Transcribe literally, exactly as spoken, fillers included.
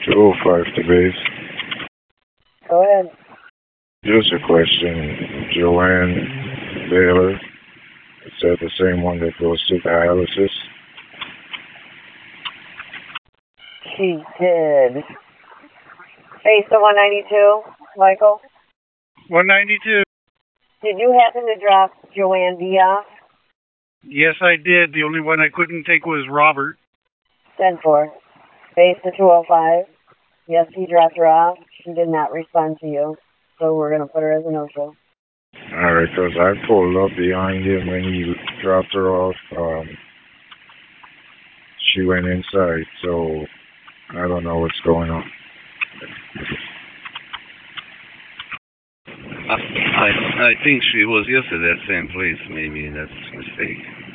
two oh five to base. Go ahead. Just a question. Joanne Baylor, is that the same one that goes to dialysis? She did. Base to one ninety-two, Michael? one ninety-two. Did you happen to drop Joanne D off? Yes, I did. The only one I couldn't take was Robert. ten four. Base to two oh five. Yes, he dropped her off. She did not respond to you, so we're going to put her as a no-show. All right, because I pulled up behind him when he dropped her off. Um, she went inside, so I don't know what's going on. I, I I think she was yesterday at that same place. Maybe that's a mistake.